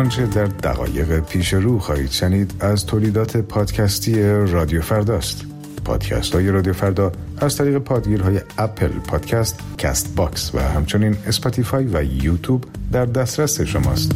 آنچه در دقایق پیش رو خواهید شنید از تولیدات پادکستی رادیو فرداست. پادکست های رادیو فردا از طریق پادگیرهای اپل پادکست، کست باکس و همچنین اسپاتیفای و یوتیوب در دسترس شماست.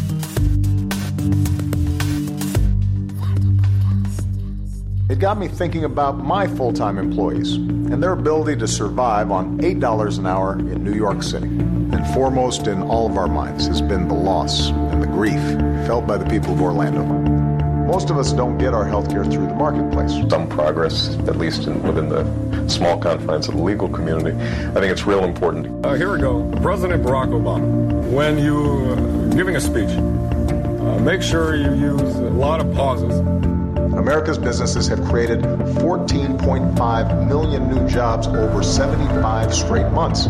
It got me thinking about my full-time employees and their ability to survive on $8 an hour in New York City. And foremost in all of our minds has been the loss and the grief felt by the people of Orlando. Most of us don't get our health care through the marketplace. Some progress, at least within the small confines of the legal community. I think it's real important. Here we go. President Barack Obama, when you're giving a speech, make sure you use a lot of pauses. America's businesses have created 14.5 million new jobs over 75 straight months.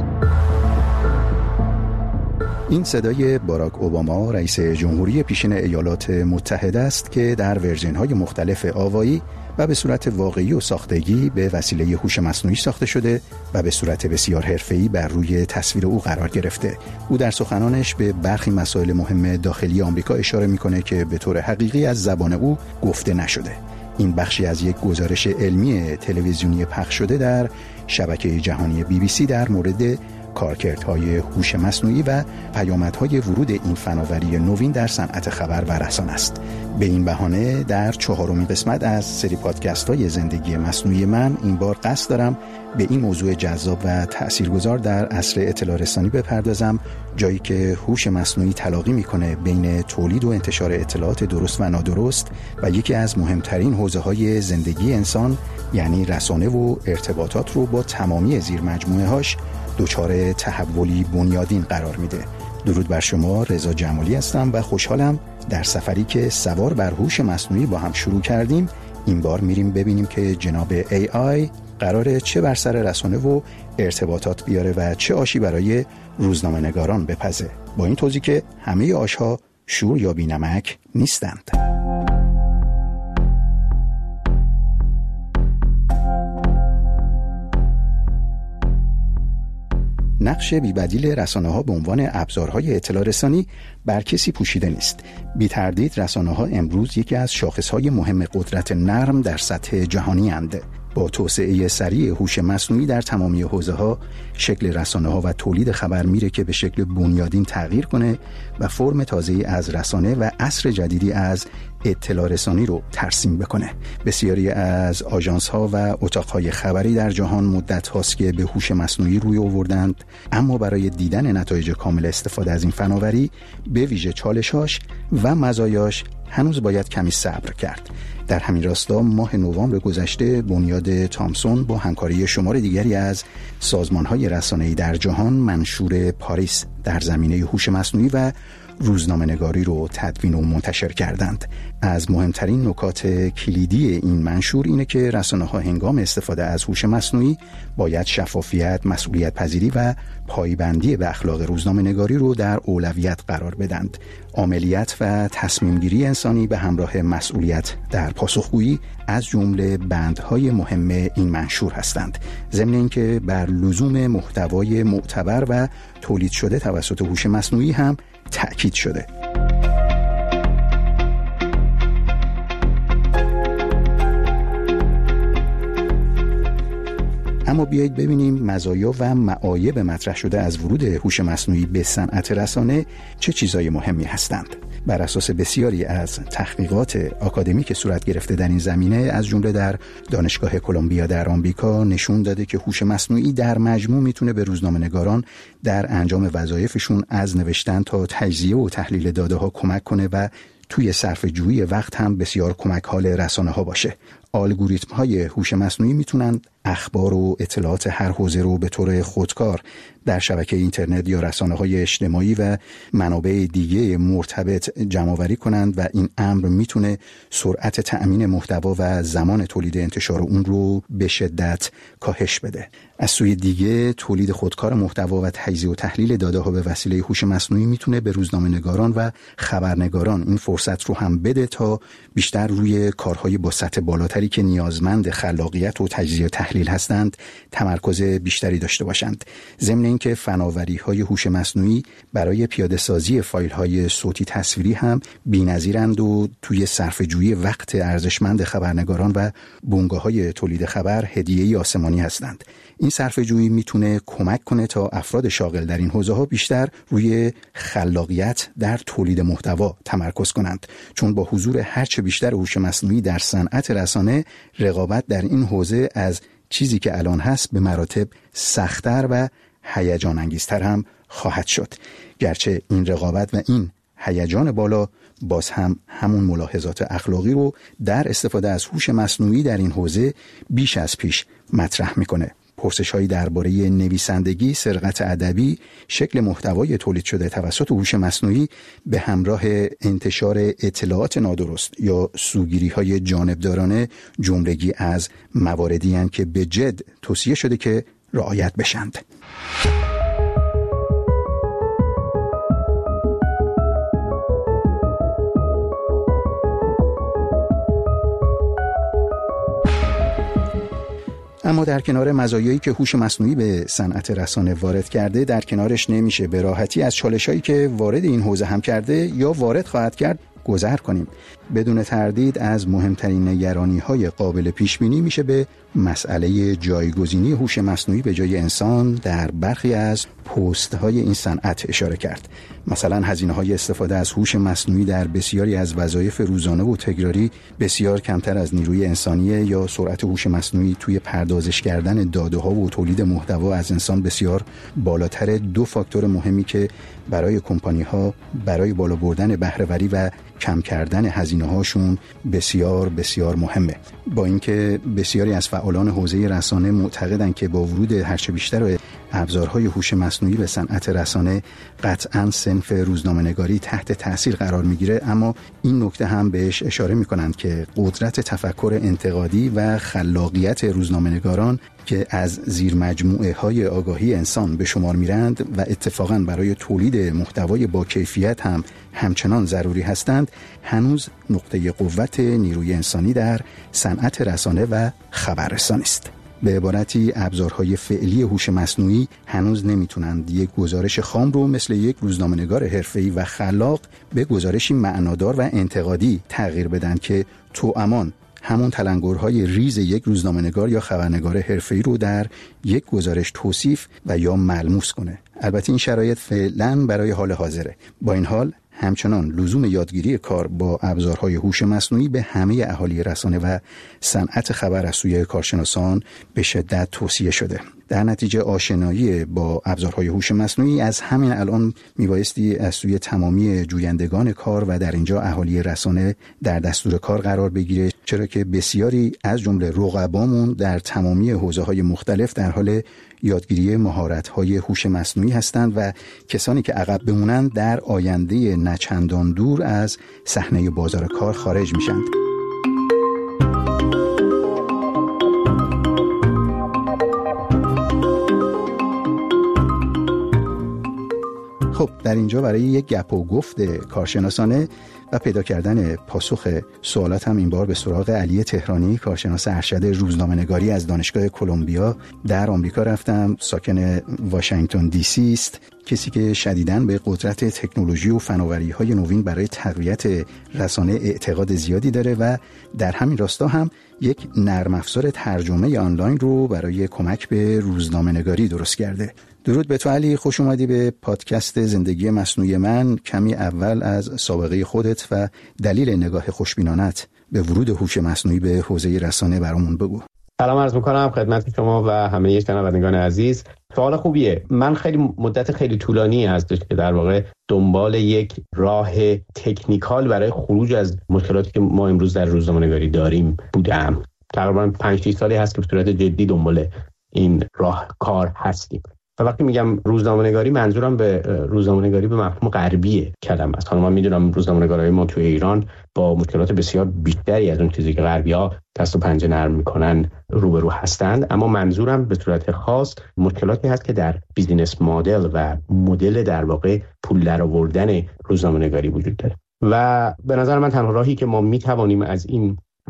این صدای باراک اوباما رئیس جمهوری پیشین ایالات متحده است که در ورژن‌های مختلف آوایی و به صورت واقعی و ساختگی به وسیله هوش مصنوعی ساخته شده و به صورت بسیار حرفه‌ای بر روی تصویر او قرار گرفته. او در سخنانش به برخی مسائل مهم داخلی آمریکا اشاره می‌کنه که به طور حقیقی از زبان او گفته نشده. این بخشی از یک گزارش علمی تلویزیونی پخش شده در شبکه جهانی BBC در مورد کارکردهای هوش مصنوعی و پیامدهای ورود این فناوری نوین در صنعت خبر و رسانه است. به این بهانه در 4مین قسمت از سری پادکست‌های زندگی مصنوعی من این بار قصد دارم به این موضوع جذاب و تأثیرگذار در عصر اطلاع رسانی بپردازم، جایی که هوش مصنوعی تلاقی میکنه بین تولید و انتشار اطلاعات درست و نادرست و یکی از مهمترین حوزه‌های زندگی انسان یعنی رسانه و ارتباطات رو با تمامی زیر مجموعه‌هاش دچار تحولی بنیادین قرار میده. درود بر شما، رضا جمالی هستم و خوشحالم در سفری که سوار بر هوش مصنوعی با هم شروع کردیم این بار میریم ببینیم که جناب AI قراره چه بر سر رسانه و ارتباطات بیاره و چه آشی برای روزنامه‌نگاران بپزه. با این توضیح که همه آشها شور یا بی‌نمک نیستند. نقش بی‌بدیل رسانه‌ها به عنوان ابزارهای اطلاع رسانی بر کسی پوشیده نیست. بی تردید رسانه‌ها امروز یکی از شاخصهای مهم قدرت نرم در سطح جهانی اند. با توسعه سریع هوش مصنوعی در تمامی حوزه‌ها، شکل رسانه‌ها و تولید خبر میره که به شکل بنیادین تغییر کنه و فرم تازه‌ای از رسانه و عصر جدیدی از اطلاع رسانی رو ترسیم بکنه. بسیاری از آژانس‌ها و اتاق‌های خبری در جهان مدت هاست که به هوش مصنوعی روی آوردند، اما برای دیدن نتایج کامل استفاده از این فناوری، به ویژه چالش‌هاش و مزایاش، هنوز باید کمی صبر کرد. در همین راستا ماه نوامبر گذشته بنیاد تامسون با همکاری شمار دیگری از سازمان‌های رسانه‌ای در جهان منشور پاریس در زمینه هوش مصنوعی و روزنامه‌نگاری رو تدوین و منتشر کردند. از مهمترین نکات کلیدی این منشور اینه که رسانه‌ها هنگام استفاده از هوش مصنوعی باید شفافیت، مسئولیت پذیری و پایبندی به اخلاق روزنامه‌نگاری رو در اولویت قرار بدند. عاملیت و تصمیم‌گیری انسانی به همراه مسئولیت در پاسخگویی از جمله بندهای مهم این منشور هستند. ضمن اینکه بر لزوم محتوای معتبر و تولید شده توسط هوش مصنوعی هم تأکید شده. اما بیایید ببینیم مزایا و معایب مطرح شده از ورود هوش مصنوعی به صنعت رسانه چه چیزای مهمی هستند. بر اساس بسیاری از تحقیقات آکادمیک صورت گرفته در این زمینه، از جمله در دانشگاه کلمبیا در آمریکا، نشون داده که هوش مصنوعی در مجموع میتونه به روزنامه‌نگاران در انجام وظایفشون از نوشتن تا تجزیه و تحلیل داده‌ها کمک کنه و توی صرفه‌جویی وقت هم بسیار کمک حال رسانه‌ها باشه. الگوریتم‌های هوش مصنوعی میتونن اخبار و اطلاعات هر حوزه رو به طور خودکار در شبکه اینترنت یا رسانه‌های اجتماعی و منابع دیگه مرتبط جمع‌آوری کنند و این امر میتونه سرعت تأمین محتوا و زمان تولید انتشار اون رو به شدت کاهش بده. از سوی دیگه تولید خودکار محتوا و تجزیه و تحلیل داده‌ها به وسیله هوش مصنوعی میتونه به روزنامه‌نگاران و خبرنگاران این فرصت رو هم بده تا بیشتر روی کارهای با سطح بالاتری که نیازمند خلاقیت و تجزیه و تحلیل تحلیل هستند تمرکز بیشتری داشته باشند. ضمن اینکه فناوری‌های هوش مصنوعی برای پیاده سازی فایل‌های صوتی تصویری هم بی‌نظیرند و توی صرفه‌جویی وقت ارزشمند خبرنگاران و بنگاه‌های تولید خبر هدیه‌ای آسمانی هستند. این صرفه‌جویی میتونه کمک کنه تا افراد شاغل در این حوزه‌ها بیشتر روی خلاقیت در تولید محتوا تمرکز کنند، چون با حضور هرچه بیشتر هوش مصنوعی در صنعت رسانه، رقابت در این حوزه از چیزی که الان هست به مراتب سخت‌تر و هیجان انگیزتر هم خواهد شد. گرچه این رقابت و این هیجان بالا باز هم همون ملاحظات اخلاقی رو در استفاده از هوش مصنوعی در این حوزه بیش از پیش مطرح میکنه. پرسش‌هایی درباره نویسندگی، سرقت ادبی، شکل محتوای تولید شده توسط هوش مصنوعی به همراه انتشار اطلاعات نادرست یا سوگیری‌های جانبدارانه جملگی از مواردی هستند که به جد توصیه شده که رعایت بشند. اما در کنار مزایایی که هوش مصنوعی به صنعت رسانه وارد کرده، در کنارش نمیشه به راحتی از چالشایی که وارد این حوزه هم کرده یا وارد خواهد کرد گذر کنیم. بدون تردید از مهمترین نگرانی‌های قابل پیش‌بینی میشه به مسئله جایگزینی هوش مصنوعی به جای انسان در برخی از پست‌های این صنعت اشاره کرد. مثلا هزینه‌های استفاده از هوش مصنوعی در بسیاری از وظایف روزانه و تکراری بسیار کمتر از نیروی انسانیه، یا سرعت هوش مصنوعی توی پردازش کردن داده‌ها و تولید محتوا از انسان بسیار بالاتر. دو فاکتور مهمی که برای کمپانی‌ها برای بالا بردن بهره‌وری و کم کردن هزینه‌هاشون بسیار بسیار مهمه. با اینکه بسیاری از فعالان حوزه رسانه معتقدند که با ورود هرچه بیشتر ابزارهای هوش مصنوعی به صنعت رسانه قطعاً صنف روزنامه‌نگاری تحت تأثیر قرار میگیره، اما این نکته هم بهش اشاره میکنند که قدرت تفکر انتقادی و خلاقیت روزنامه‌نگاران که از زیر مجموعه های آگاهی انسان به شمار میرند و اتفاقاً برای تولید محتوای با کیفیت هم همچنان ضروری هستند، هنوز نقطه قوت نیروی انسانی در صنعت رسانه و خبررسانی است. به عبارتی ابزارهای فعلی هوش مصنوعی هنوز نمیتونند یک گزارش خام رو مثل یک روزنامه‌نگار حرفه‌ای و خلاق به گزارشی معنادار و انتقادی تغییر بدن که توامان همون تلنگرهای ریز یک روزنامه‌نگار یا خبرنگار حرفه‌ای رو در یک گزارش توصیف و یا ملموس کنه. البته این شرایط فعلا برای حال حاضره. با این حال همچنان لزوم یادگیری کار با ابزارهای هوش مصنوعی به همه اهالی رسانه و صنعت خبر از سوی کارشناسان به شدت توصیه شده. در نتیجه آشنایی با ابزارهای هوش مصنوعی از همین الان میبایستی از سوی تمامی جویندگان کار و در اینجا اهالی رسانه در دستور کار قرار بگیره، چرا که بسیاری از جمله رقبامون در تمامی حوزه‌های مختلف در حال یادگیری مهارت‌های هوش مصنوعی هستند و کسانی که عقب بمونند در آینده نچندان دور از صحنه بازار کار خارج میشند. خب در اینجا برای یک گپ و گفت کارشناسانه و پیدا کردن پاسخ سوالات هم این بار به سراغ علی تهرانی، کارشناس ارشد روزنامه‌نگاری از دانشگاه کلمبیا در آمریکا رفتم. ساکن واشنگتن دی سی است. کسی که شدیداً به قدرت تکنولوژی و فناوری‌های نوین برای تقویت رسانه اعتقاد زیادی داره و در همین راستا هم یک نرم افزار ترجمه آنلاین رو برای کمک به روزنامه‌نگاری درست کرده. درود به تو علی، خوش اومدی به پادکست زندگی مصنوعی من. کمی اول از سابقه خودت و دلیل نگاه خوشبینانت به ورود هوش مصنوعی به حوزه رسانه برامون بگو. سلام عرض می‌کنم خدمت شما و همه شنوندگان عزیز. سوال خوبیه. من خیلی مدت خیلی طولانی هستش که در واقع دنبال یک راه تکنیکال برای خروج از مشکلاتی که ما امروز در روزنامه‌نگاری داریم بودم. تقریباً 5-6 سالی هست که به صورت جدی دنبال این راه کار هستیم. و وقتی میگم روزنامه‌نگاری، منظورم به روزنامه‌نگاری به مفهوم غربی کلمه است. من میدونم روزنامه‌نگارای ما توی ایران با مشکلات بسیار بیشتری از اون چیزی که غربی‌ها دست و پنجه نرم میکنن روبرو هستند، اما منظورم به صورت خاص مشکلاتی هست که در بیزینس مدل و مدل در واقع پول درآوردن روزنامه‌نگاری وجود داره. و به نظر من تنها راهی که ما میتوانیم از این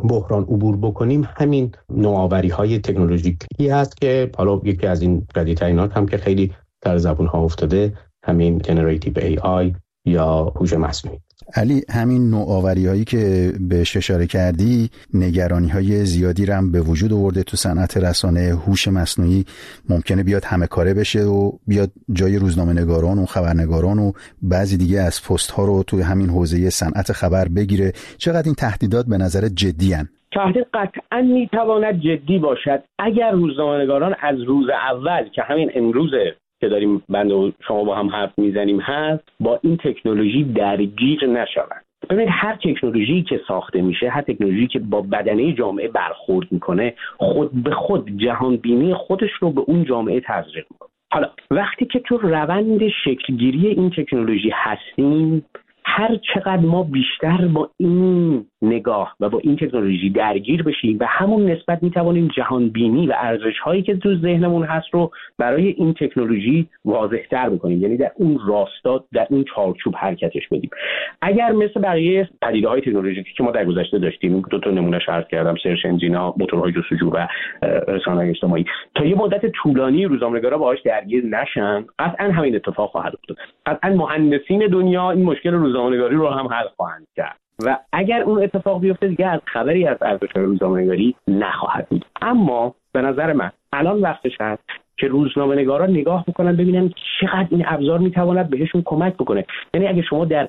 بحران عبور بکنیم همین نوآوری‌های تکنولوژیکی هست که حالا یکی از این جدیدترینات هم که خیلی در زبون‌ها افتاده همین جنراتیو AI یا هوش مصنوعی. علی، همین نوآوری‌هایی که بهش اشاره کردی نگرانی‌های زیادی رو هم به وجود آورده تو صنعت رسانه. هوش مصنوعی ممکنه بیاد همه کاره بشه و بیاد جای روزنامه‌نگاران و خبرنگاران و بعضی دیگه از پست‌ها رو تو همین حوزه صنعت خبر بگیره. چقدر این تهدیدات به نظر جدی هن؟ تهدید قطعاً میتواند جدی باشد اگر روزنامه‌نگاران از روز اول که همین امروزه که داریم بنده و شما با هم حرف میزنیم هست با این تکنولوژی درگیر نشوند. ببینید هر تکنولوژی که ساخته میشه، هر تکنولوژی که با بدنه جامعه برخورد میکنه، خود به خود جهان بینی خودش رو به اون جامعه تزریق میکنه. حالا وقتی که تو روند شکلگیری این تکنولوژی هستیم، هر چقدر ما بیشتر با این نگاه و با این تکنولوژی درگیر بشیم و همون نسبت میتوانیم جهان بینی و ارزش هایی که تو ذهنمون هست رو برای این تکنولوژی واضح‌تر بکنیم، یعنی در اون راستا، در اون چارچوب حرکتش بدیم. اگر مثل بقیه پدیده‌های تکنولوژیکی که ما در گذشته داشتیم، دو تا نمونهش عرض کردم، سرچ انجینا، موتورهای جستجو و رسانه‌های اجتماعی، تا یه مدت طولانی روزنامه‌نگارا باهاش درگیر نشن، قطعاً همین اتفاق خواهد افتاد. قطعاً مهندسین دنیا این مشکل روزنامه‌نگاری رو هم حل خواهند کرد و اگر اون اتفاق بیفته دیگه از خبری از ارزش روزنامه‌نگاری نخواهد بود. اما به نظر من الان وقتش هست که روزنامه‌نگارا نگاه بکنن ببینن چقدر این ابزار میتواند بهشون کمک بکنه. یعنی اگه شما در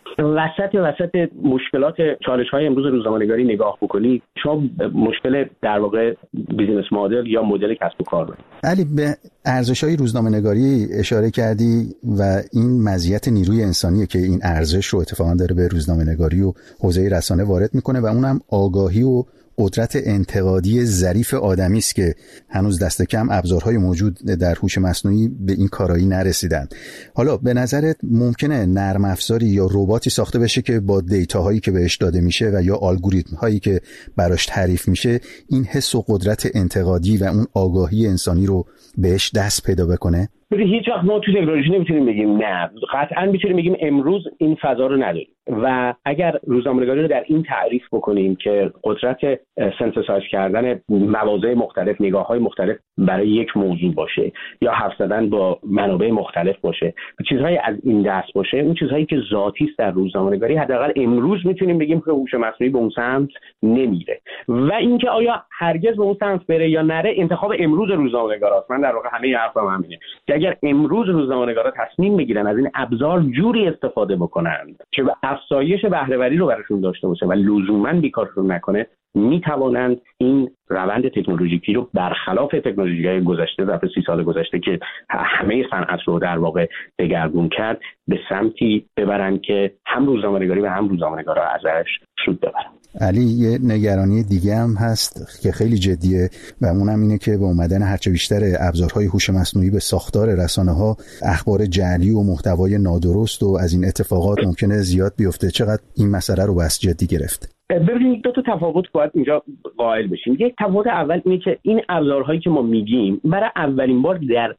وسط مشکلات چالش‌های امروز روزنامه‌نگاری نگاه بکنید، شما مشکل در واقع بیزینس مدل یا مدل کسب و کار دارید. علی، به ارزش‌های روزنامه‌نگاری اشاره کردی و این مزیت نیروی انسانیه که این ارزش رو اتفاقا داره به روزنامه‌نگاری و حوزه رسانه وارد میکنه و اونم آگاهی و قدرت انتقادی ظریف آدمی است که هنوز دست کم ابزارهای موجود در هوش مصنوعی به این کارایی نرسیدن. حالا به نظرت ممکنه نرم افزاری یا رباتی ساخته بشه که با دیتاهایی که بهش داده میشه و یا الگوریتم‌هایی که براش تعریف میشه این حس و قدرت انتقادی و اون آگاهی انسانی رو بهش دست پیدا بکنه؟ هیچ وقت ما تو تکنولوژی نمیتونیم بگیم نه. قطعاً میتونیم بگیم امروز این فضا رو نداریم و اگر روزنامه‌نگاری رو در این تعریف بکنیم که قدرت سنتزایز کردن مواضع مختلف، نگاه‌های مختلف برای یک موضوع باشه یا حرف زدن با منابع مختلف باشه و چیزهای از این دست باشه، اون چیزهایی که ذاتی است در روزنامه‌نگاری، حداقل امروز میتونیم بگیم که هوش مصنوعی به اون سمت نمیره. و اینکه آیا هرگز به اون سمت بره یا نره انتخاب امروز روزنامه‌نگاراست. من در واقع همه حرفم همینه که اگر امروز روزنامه‌نگارا تصمیم بگیرن از این ابزار جوری استفاده بکنن که افزایش بهره‌وری رو براشون داشته باشه و لزوماً بیکارشون نکنه، میتوانند این روند تکنولوژیکی رو برخلاف تکنولوژی‌های گذشته ظرف 30 سال گذشته که همه صنعت رو در واقع دگرگون کرد به سمتی ببرن که هم روزنامه‌نگاری و هم روزنامه‌نگارا ازش سود ببرن. علی، یه نگرانی دیگه هم هست که خیلی جدیه و اونم اینه که با اومدن هرچه بیشتر ابزارهای هوش مصنوعی به ساختار رسانه‌ها، اخبار جعلی و محتوای نادرست و از این اتفاقات ممکنه زیاد بیفته. چقدر این مسئله رو بس جدی گرفت؟ ببینید دو تا تفاوت باید اینجا قائل بشیم. یک تفاوت اول اینه که این ابزارهایی که ما میگیم برای اولین بار در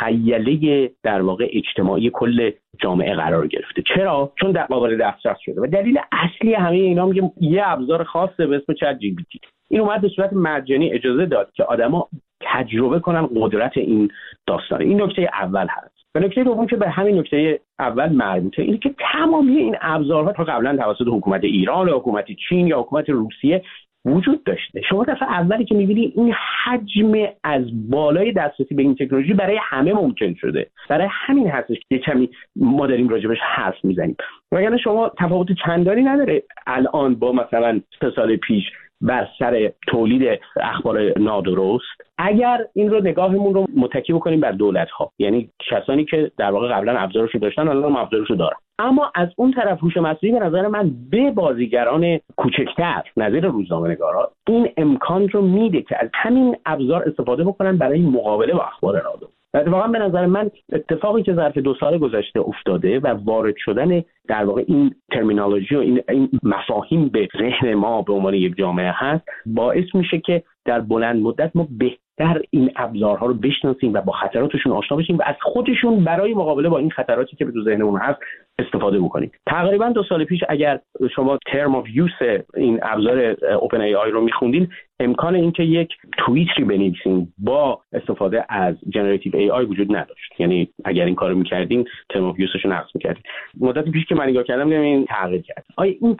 مخیله در واقع اجتماعی کل جامعه قرار گرفته. چرا؟ چون در قابل دسترس شده و دلیل اصلی همه اینا میگه یه ابزار خاصه به اسم چت جی پی تی. این اومد به صورت مجانی اجازه داد که آدما تجربه کنن قدرت این داستان. این نکته اول هست. و نکته دوم که به همین نکته اول مربوطه اینه که تمامی این ابزارها تا قبلا توسط حکومت ایران یا حکومت چین یا حکومت روسیه وجود داشته. شما دفعه اولی که می‌بینید این حجم از بالای دسترسی به این تکنولوژی برای همه ممکن شده. برای همین هستش که کمی ما داریم راجبش حرف میزنیم. وگرنه شما تفاوت چندانی نداره الان با مثلا 3 سال پیش بر سر تولید اخبار نادرست. اگر این رو نگاهمون رو متکی بکنیم بر دولت‌ها، یعنی کسانی که در واقع قبلا ابزارشو داشتن الان هم ابزارشو دارن، اما از اون طرف هوش مصنوعی به نظر من به بازیگران کوچکتر نظیر روزنامه‌نگارا این امکان رو میده که از همین ابزار استفاده بکنن برای مقابله با اخبار نادرست. واقعا به نظر من اتفاقی که ظرف 2 سال گذشته افتاده و وارد شدن در واقع این ترمینولوژی و این مفاهیم به ذهن ما به عنوان یک جامعه هست، باعث میشه که در بلند مدت ما بهتر این ابزارها رو بشناسیم و با خطراتشون آشنا بشیم و از خودشون برای مقابله با این خطراتی که به تو ذهنمون هست استفاده بکنید. تقریبا 2 سال پیش اگر شما ترم آف یوز این ابزار اوپن ای آی رو میخوندین، امکان اینکه یک توییتری بنویسین با استفاده از جنراتیو ای آی وجود نداشت. یعنی اگر این کارو میکردین ترم آف یوزش رو نقض میکردین. مدت پیش که من نگاه کردم دیدم این تغییر کرد. این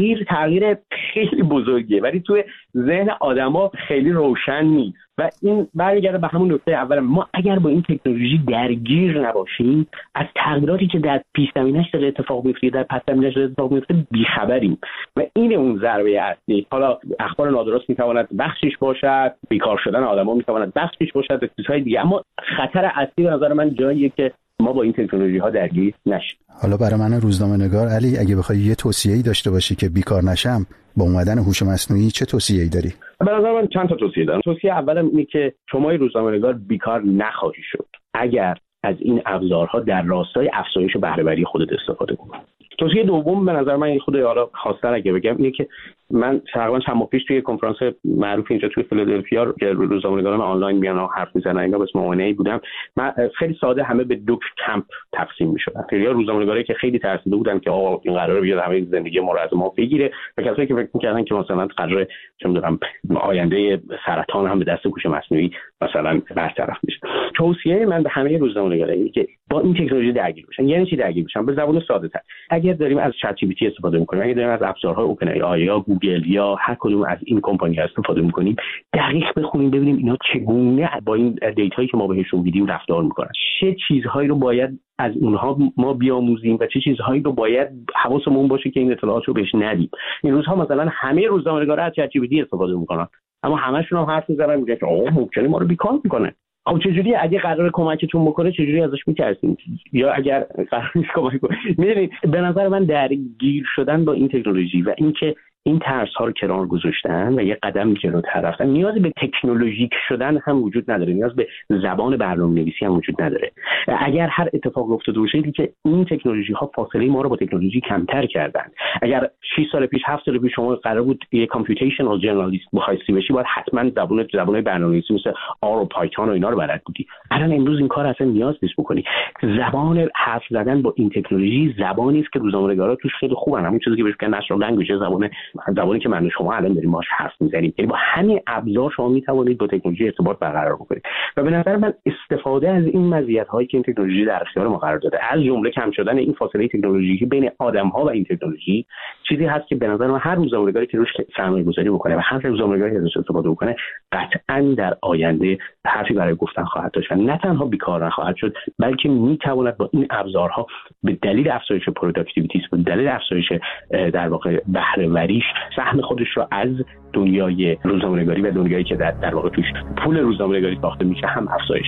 تغییر خیلی بزرگیه ولی توی ذهن آدما خیلی روشن نیست و این برمیگرده به همون نکته اول. ما اگر با این تکنولوژی درگیر نباشیم، از تغییراتی که در پیش زمینه‌اش داره اتفاق میفته، در پس زمینه‌اش داره اتفاق میفته بیخبریم و این اون ضربه اصلی. حالا اخبار نادرست میتواند بخشش باشد، بیکار شدن آدما میتواند بخشش باشد، چیزهای دیگه، اما خطر اصلی به نظر من جاییه که ما با این تکنولوژی ها درگیر نشیم. حالا برای من روزنامه‌نگار علی، اگه بخوای یه توصیه‌ای داشته باشی که بیکار نشم با اومدن هوش مصنوعی، چه توصیه‌ای داری؟ به نظر من چند تا توصیه دارم. توصیه اولم اینه که شما روزنامه‌نگار بیکار نخواهی شد اگر از این ابزارها در راستای افزایش بهره‌وری خودت استفاده کنی. توصیه دوم به نظر من خود حالا خاص‌تر اگه بگم اینه که من تقریبا چند ماه پیش توی کنفرانس معروف اینجا توی فیلادلفیا که روزنامه‌نگاران آنلاین میان و حرف میزنن، اینا به اسم اونی بودم. من خیلی ساده همه به 2 کمپ تقسیم میشدن. خیلی‌ها روزنامه‌نگاری که خیلی ترسیده بودن که آقا این قراره بیاد همه زندگی ما رو از ما بگیره، و کسایی که فکر می‌کردن که مثلا قراره چه می‌دونم آینده سرطان هم به دست هوش مصنوعی مثلا برطرف میشه. توصیه من به همه روزنامه‌نگارا اینه که با این تکنولوژی درگیر بشن. یعنی چی درگیر بشن؟ به زبان ساده‌تر. اگر داریم از چت جی پی تی استفاده می‌کنیم، اگر داریم از ابزارهای اوپن ای آی یا گوگل یا هر کدوم از این کمپانی‌ها استفاده می‌کنیم، دقیق بخونیم ببینیم اینا چگونه با این دیتایی که ما بهشون میدیم رفتار می‌کنن. چه چیزهایی رو باید از اونها ما بیاموزیم و چه چیزهایی رو باید حواسمون باشه که این اطلاعات رو بهش ندیم. این روزها مثلا همه روزنامه‌نگارا از چت جی پی تی استفاده می‌کنن، اما همه‌شون هم حرف می‌زنن میگن که آقا ممکنه ما رو بیکار می‌کنه. خب چجوری اگه قرار کمکتون بکنه چجوری ازش میترسین؟ یا اگر قرار نیست کمک کنه؟ میدونید به نظر من درگیر شدن با این تکنولوژی و اینکه این ترس ها رو کنار گذاشتن و یه قدم جلوتر رفتن، نیاز به تکنولوژیک شدن هم وجود نداره، نیاز به زبان برنامه‌نویسی هم وجود نداره. اگر هر اتفاق افتاده باشه که این تکنولوژی ها فاصله ما رو با تکنولوژی کمتر کردن. اگر 6 سال پیش 7 سال پیش شما قرار بود یه کامپیوتیشنال ژورنالیست بخواستی بشی، باید حتما زبان برنامه‌نویسی مثل آر و پایتون و اینا رو بلد بودی. الان امروز این کار اصلا نیاز نیست بکنی. زبان حرف زدن با این تکنولوژی زبانی است که روزنامه‌نگارا توش خیلی خوبن. همین چیزی که بهش میگن نچرال لنگویج، زبانی که من و شما الان داریم باهاش حرف میزنیم. یعنی با همین ابزار شما میتوانید با تکنولوژی ارتباط برقرار بکنید. و به نظر من استفاده از این مزیت‌هایی که این تکنولوژی در اختیار ما قرار داده، از جمله کم شدن این فاصله تکنولوژیکی بین آدم‌ها و این تکنولوژی، چیزی هست که به نظر من هر روزنامه‌نگاری که روش سرمایه‌گذاری بکنه و هر روزنامه‌نگاری که ازش استفاده بکنه، قطعاً در آینده حرفی برای گفتن خواهد داشت و نه تنها بیکار نخواهد شد، بلکه میتواند با این ابزارها به دلیل افزایش پروداکتیویتی، به دلیل افزایش در واقع بهره‌وریش سهم خودش رو از دنیای روزنامه‌نگاری و دنیایی که در واقع توش پول روزنامه‌نگاری ساخته میشه هم افزایش.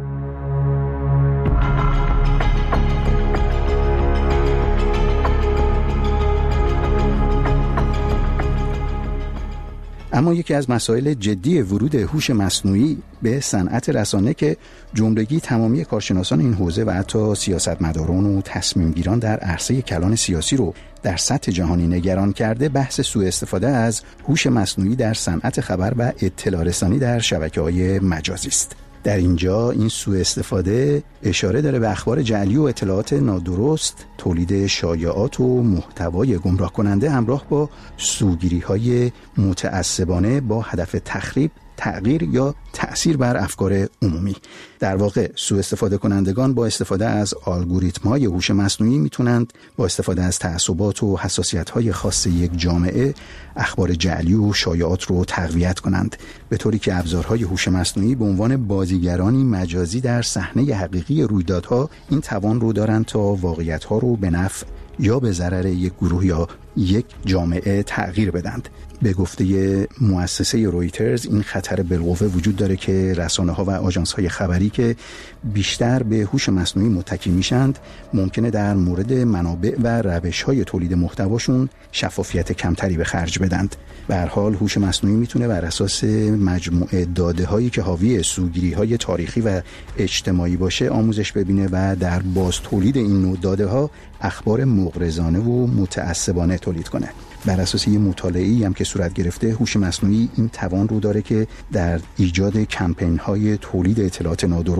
اما یکی از مسائل جدی ورود هوش مصنوعی به صنعت رسانه که جملگی تمامی کارشناسان این حوزه و حتی سیاستمداران و تصمیمگیران در عرصه کلان سیاسی رو در سطح جهانی نگران کرده، بحث سوء استفاده از هوش مصنوعی در صنعت خبر و اطلاع رسانی در شبکه‌های مجازی است. در اینجا این سوء استفاده اشاره داره به اخبار جعلی و اطلاعات نادرست، تولید شایعات و محتوای گمراه کننده همراه با سوگیری‌های متعصبانه با هدف تخریب، تغییر یا تأثیر بر افکار عمومی. در واقع سوء استفاده کنندگان با استفاده از الگوریتم‌های هوش مصنوعی میتونند با استفاده از تعصبات و حساسیت‌های خاص یک جامعه اخبار جعلی و شایعات رو تقویت کنند، به طوری که ابزارهای هوش مصنوعی به عنوان بازیگرانی مجازی در صحنه حقیقی رویدادها این توان رو دارند تا واقعیت‌ها رو به نفع یا به ضرر یک گروه یا یک جامعه تغییر بدند. به گفته مؤسسه رویترز این خطر بالقوه وجود داره که رسانه‌ها و آژانس‌های خبری که بیشتر به هوش مصنوعی متکی میشند ممکنه در مورد منابع و روش‌های تولید محتواشون شفافیت کمتری به خرج بدند. به هر حال هوش مصنوعی میتونه بر اساس مجموعه داده‌هایی که حاوی سوگیری‌های تاریخی و اجتماعی باشه آموزش ببینه و در باز تولید این نوع داده‌ها اخبار مغرضانه و متعصبانه تولید کنه. بر اساس یه مطالعه‌ای هم که صورت گرفته، هوش مصنوعی این توان رو داره که در ایجاد کمپین‌های تولید اطلاعات نادرست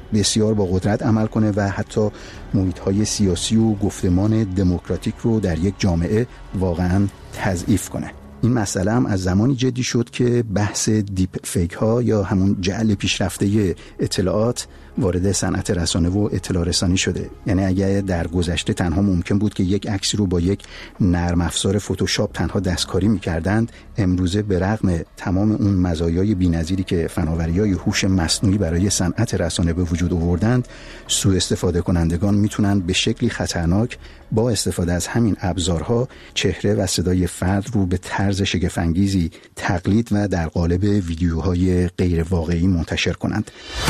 بسیار با قدرت عمل کنه و حتی محیط‌های سیاسی و گفتمان دموکراتیک رو در یک جامعه واقعاً تضعیف کنه. این مسئله هم از زمانی جدی شد که بحث دیپ فیک ها یا همون جعل پیشرفته اطلاعات وارد صنعت رسانه و اطلاع رسانی شده. یعنی اگر در گذشته تنها ممکن بود که یک عکسی رو با یک نرم افزار فتوشاپ تنها دستکاری می‌کردند، امروزه به رغم تمام اون مزایای بی‌نظیری که فناوری‌های هوش مصنوعی برای صنعت رسانه به وجود آوردند، سوء استفاده کنندگان میتونن به شکلی خطرناک با استفاده از همین ابزارها چهره و صدای فرد رو به طرز شگفت‌انگیزی تقلید و در قالب ویدیوهای غیر واقعی منتشر کنند.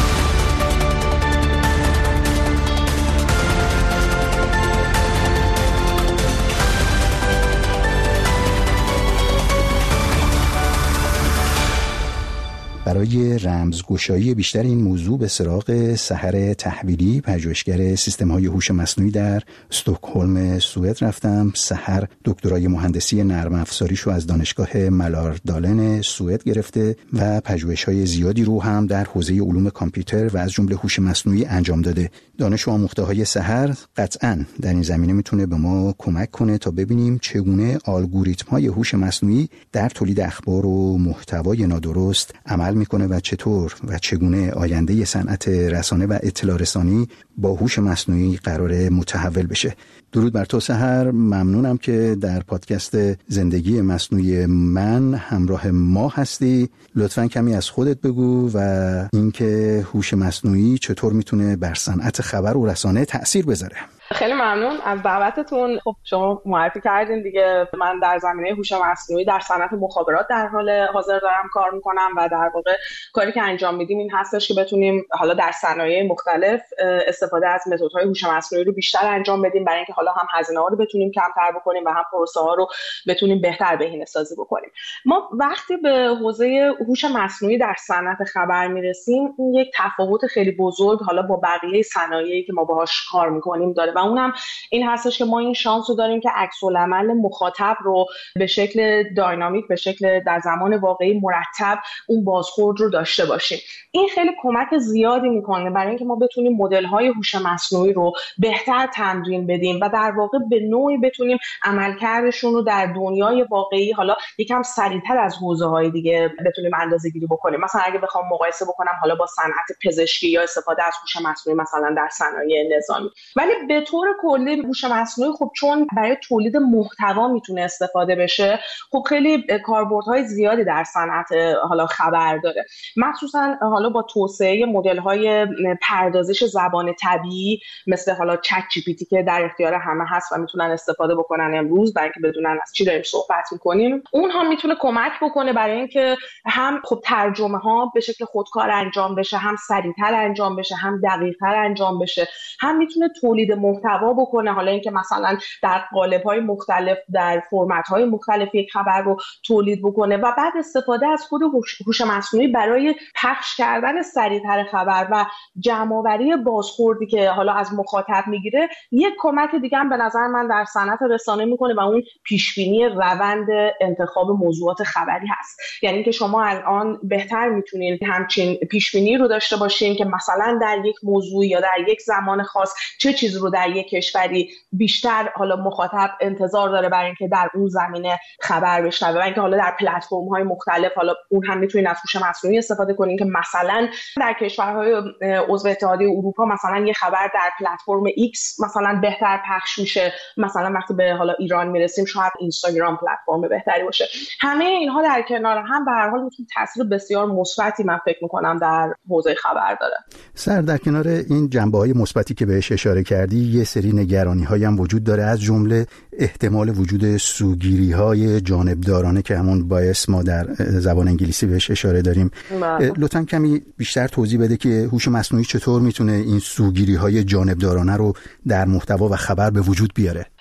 برای رمزگشایی بیشتر این موضوع به سراغ سحر تحویلی، پژوهشگر سیستم‌های هوش مصنوعی در استکهلم سوئد رفتم. سحر دکترای مهندسی نرم افزاریشو از دانشگاه ملاردالن سوئد گرفته و پژوهش‌های زیادی رو هم در حوزه علوم کامپیوتر و از جمله هوش مصنوعی انجام داده. دانش و آموخته‌های سحر قطعاً در این زمینه میتونه به ما کمک کنه تا ببینیم چگونه الگوریتم‌های هوش مصنوعی در تولید اخبار و محتوای نادرست عمل میکنه و چطور و چگونه آینده صنعت رسانه و اطلاع رسانی با هوش مصنوعی قراره متحول بشه. درود بر تو سحر، ممنونم که در پادکست زندگی مصنوعی من همراه ما هستی. لطفاً کمی از خودت بگو و اینکه هوش مصنوعی چطور میتونه بر صنعت خبر و رسانه تأثیر بذاره. خیلی ممنون از دعوتتون. خب شما معرفی کردین دیگه، من در زمینه هوش مصنوعی در صنعت مخابرات در حال حاضر دارم کار میکنم و در واقع کاری که انجام میدیم این هستش که بتونیم حالا در صنایع مختلف استفاده از متدهای هوش مصنوعی رو بیشتر انجام بدیم برای اینکه حالا هم هزینه ها رو بتونیم کمتر بکنیم و هم پروسه ها رو بتونیم بهتر بهینه‌سازی بکنیم. ما وقتی به حوزه هوش مصنوعی در صنعت خبر میرسیم، این یک تفاوت خیلی بزرگ حالا با بقیه صنایعی که ما باهاش کار میکنیم داره و اونم این هستش که ما این شانس رو داریم که عکس‌العمل مخاطب رو به شکل داینامیک، به شکل در زمان واقعی مرتب اون بازخورد رو داشته باشیم. این خیلی کمک زیادی میکنه برای اینکه ما بتونیم مدل‌های هوش مصنوعی رو بهتر تمرین بدیم و در واقع به نوعی بتونیم عملکردشون رو در دنیای واقعی حالا یکم سریعتر از حوزه‌های دیگه بتونیم اندازه‌گیری بکنیم. مثلا اگه بخوام مقایسه بکنم حالا با صنعت پزشکی یا استفاده از هوش مصنوعی مثلا در صنایع نظامی، ولی به طور کلی هوش مصنوعی خب چون برای تولید محتوا میتونه استفاده بشه، خب خیلی کاربردهای زیادی در صنعت حالا خبر داره، مخصوصا حالا با توسعه مدل‌های پردازش زبان طبیعی مثل حالا چت جی پی تی که در اختیار همه هست و میتونن استفاده بکنن امروز برای اینکه بدونن از چی داریم صحبت میکنیم. اونها میتونه کمک بکنه برای اینکه هم خب ترجمه ها به شکل خودکار انجام بشه، هم سریعتر انجام بشه، هم دقیق‌تر انجام بشه، هم میتونه تولید محتوا بکنه، حالا اینکه مثلا در قالب‌های مختلف در فرمت‌های مختلف یک خبر رو تولید بکنه و بعد استفاده از خود هوش مصنوعی برای پخش کردن سریعتر خبر و جمع‌آوری بازخوردی که حالا از مخاطب میگیره یک کمک دیگه هم به نظر من در صنعت رسانه میکنه و اون پیشبینی روند انتخاب موضوعات خبری هست. یعنی که شما الان بهتر میتونید همچین پیشبینی رو داشته باشین که مثلا در یک موضوع یا در یک زمان خاص چه چیزی رو در یک کشوری بیشتر حالا مخاطب انتظار داره برای اینکه در اون زمینه خبر بشنوه و اینکه حالا در پلتفرم‌های مختلف حالا اون هم میتونید از هوش مصنوعی استفاده کنین که مثلا در کشورهای عضو اتحادیه اروپا مثلا یه خبر در پلتفرم X مثلا بهتر پخش میشه، مثلا وقتی به حالا ایران میرسیم شاید اینستاگرام پلتفرم بهتری باشه. همه اینها در کنار هم به هر حال میتونه تاثیر بسیار مثبتی من فکر میکنم در حوزه خبر داره. سر در کنار این جنبه‌های مثبتی که بهش اشاره کردی، یه سری نگرانی‌هایی هم وجود داره، از جمله احتمال وجود سوگیری‌های جانبدارانه که همون بایس ما در زبان انگلیسی بهش اشاره داریم. لطفاً کمی بیشتر توضیح بده که هوش مصنوعی چطور میتونه این سوگیری‌های جانبدارانه رو در محتوا و خبر به وجود بیاره. ببینیم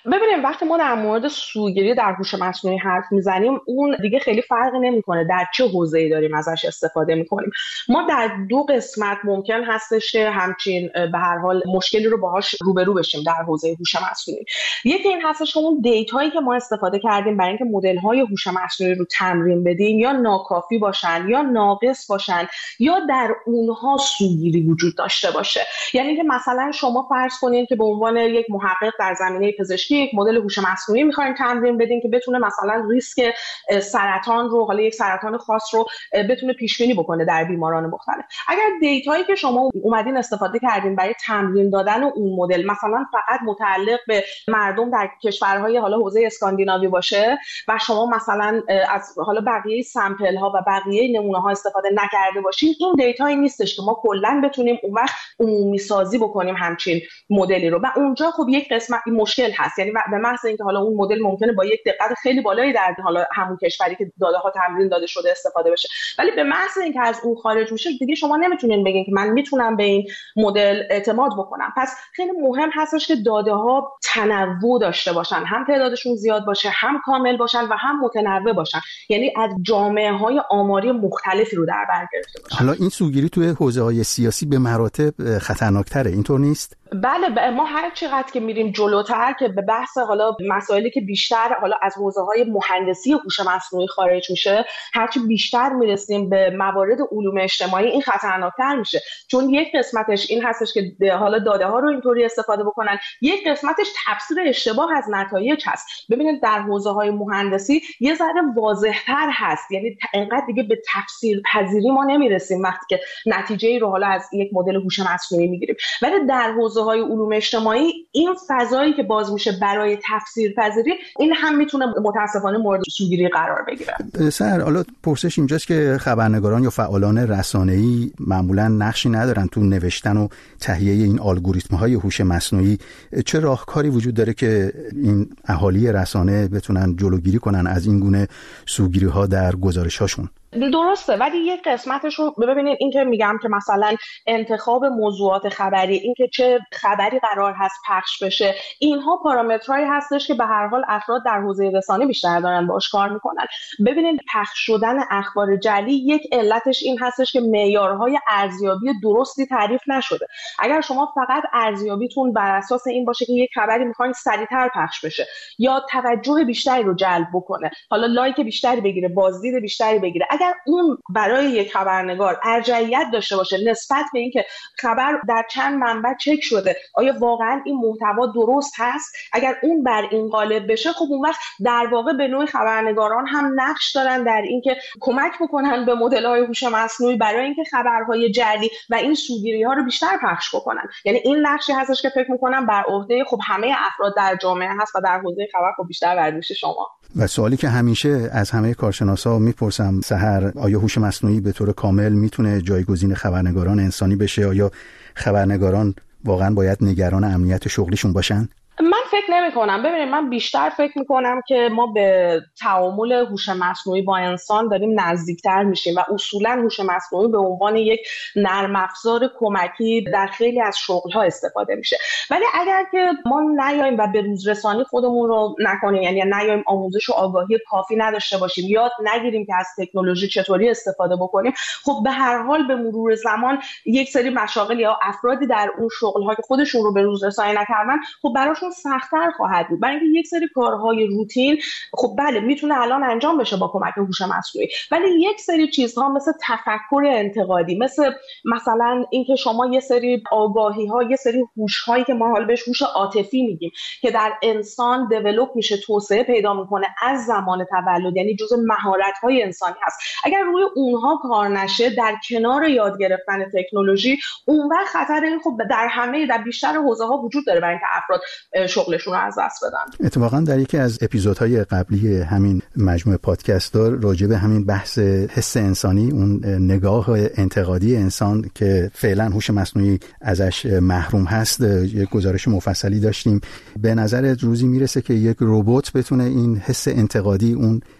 وقتی ما در مورد سوگیری در هوش مصنوعی حرف میزنیم، اون دیگه خیلی فرقی نمیکنه در چه حوزه‌ای داریم ازش استفاده میکنیم. ما در دو قسمت ممکن هستش که همچین به هر حال مشکلی رو باهاش روبرو بشیم در حوزه هوش مصنوعی. یکی این هستش که اون دیتایی که ما استفاده کردیم برای اینکه مدل‌های هوش مصنوعی رو تمرین بدیم یا ناکافی باشن یا ناقص باشن یا در اونها سوگیری وجود داشته باشه. یعنی که مثلا شما فرض کنید که به عنوان یک محقق در زمینه پزشکی یک مدل هوش مصنوعی می‌خواید تمرین بدین که بتونه مثلا ریسک سرطان رو، حالا یک سرطان خاص رو بتونه پیش بینی بکنه در بیماران مختلف. اگر دیتایی که شما اومدین استفاده کردین برای تمرین دادن اون مدل مثلا فقط متعلق به مردم در کشورهای حالا حوزه اسکاندیناوی باشه و شما مثلا از حالا بقیه سامپل ها و بقیه نمونه ها استفاده نکرده باشین، این دیتایی نیستش که ما کلا بتونیم اون وقت عمومی سازی بکنیم همچین مدلی رو. و اونجا خب یک قسمت مشکل هست، یعنی به محض اینکه حالا اون مدل ممکنه با یک دقت خیلی بالایی در حالا همون کشوری که داده ها تمرین داده شده استفاده بشه، ولی به محض اینکه از اون خارج میشه دیگه شما نمیتونین بگین که من میتونم به این مدل اعتماد بکنم. پس خیلی مهم هستش که داده ها تنوع داشته باشن، هم تعدادشون زیاد باشه، هم کامل باشن و هم متنوع باشن، یعنی از جامعه‌های آماری مختلفی رو در بر گرفته باشن. حالا این سوگیری توی حوزه‌های سیاسی به مراتب خطرناک‌تره، اینطور نیست؟ بله، ما هر چقدر که میریم جلوتر که به بحث حالا مسائلی که بیشتر حالا از حوزه‌های مهندسی هوش مصنوعی خارج میشه، هرچی بیشتر میرسیم به موارد علوم اجتماعی این خطرناکتر میشه، چون یک قسمتش این هستش که حالا داده ها رو اینطوری استفاده بکنن، یک قسمتش تفسیر اشتباه از نتایج هست. ببینید در حوزه‌های مهندسی یه ذره واضح‌تر هست، یعنی انقدر دیگه به تفسیر پذیری ما نمیرسیم وقتی که نتیجه‌ای رو حالا از یک مدل هوش مصنوعی میگیریم، ولی در حوزه‌های علوم اجتماعی این فضایی که باز میشه برای تفسیر پذیری، این هم میتونه متاسفانه مورد سوگیری قرار بگیره. سر حالا پرسش اینجاست که خبرنگاران یا فعالان رسانه‌ای معمولاً نقشی ندارن تو نوشتن و تهیه این الگوریتم‌های هوش مصنوعی. چه راهکاری وجود داره که این اهالی رسانه بتونن جلوگیری کنن از این گونه سوگیری‌ها در گزارش‌هاشون؟ درسته، ولی یک قسمتش رو ببینید، این که میگم که مثلا انتخاب موضوعات خبری، این که چه خبری قرار هست پخش بشه، اینها پارامترهایی هستش که به هر حال افراد در حوزه رسانه بیشتر دارن باهاش کار میکنن. ببینید پخش شدن اخبار جعلی یک علتش این هستش که معیارهای ارزیابی درستی تعریف نشده. اگر شما فقط ارزیابیتون بر اساس این باشه که یک خبری میخواین سریعتر پخش بشه یا توجه بیشتری رو جلب بکنه، حالا لایک بیشتری بگیره، بازدید بیشتری بگیره، اگر اون برای یک خبرنگار ارجحیت داشته باشه نسبت به اینکه خبر در چند منبع چک شده، آیا واقعا این محتوا درست هست، اگر اون بر این غالب بشه، خب اون وقت در واقع به نوعی خبرنگاران هم نقش دارن در اینکه کمک بکنن به مدل‌های هوش مصنوعی برای اینکه خبرهای جعلی و این سوگیری‌ها رو بیشتر پخش بکنن. یعنی این نقشی هستش که فکر می‌کنم بر عهده خب همه افراد در جامعه هست و در حوزه خبر خب بیشتر بر دوش شما. و سوالی که همیشه از همه کارشناسا میپرسم سحر، آیا هوش مصنوعی به طور کامل میتونه جایگزین خبرنگاران انسانی بشه؟ آیا خبرنگاران واقعا باید نگران امنیت شغلیشون باشن؟ من فکر نمی کنم. ببینید من بیشتر فکر می کنم که ما به تعامل هوش مصنوعی با انسان داریم نزدیکتر میشیم و اصولا هوش مصنوعی به عنوان یک نرم افزار کمکی در خیلی از شغل‌ها استفاده میشه. ولی اگر که ما نیایم و به روزرسانی خودمون رو نکنیم، یعنی نیایم آموزش و آگاهی کافی نداشته باشیم، یاد نگیریم که از تکنولوژی چطوری استفاده بکنیم، خب به هر حال به مرور زمان یک سری مشاغل یا افرادی در اون شغل‌ها که خودشون رو به روزرسانی نکردن، خب براشون سخت‌تر خواهد بود، برای اینکه یک سری کارهای روتین خب بله میتونه الان انجام بشه با کمک هوش مصنوعی، ولی یک سری چیزها مثل تفکر انتقادی، مثلا اینکه شما یه سری آگاهی‌ها، یه سری هوش‌هایی که ما حالا بهش هوش عاطفی میگیم که در انسان دیولپ میشه، توسعه پیدا میکنه از زمان تولد، یعنی جزء مهارت‌های انسانی هست، اگر روی اونها کار نشه در کنار یاد گرفتن تکنولوژی، اون وقت خطر این خب در بیشتر حوزه‌ها وجود داره برای اینکه افراد شغلشون رو از دست بدن. اتفاقا در یکی از اپیزودهای قبلی همین مجموعه پادکست‌ها راجع به همین بحث حس انسانی، اون نگاه انتقادی انسان که فعلا هوش مصنوعی ازش محروم هست، یک گزارش مفصلی داشتیم. به نظر روزی میرسه که یک ربات بتونه این حس انتقادی، اون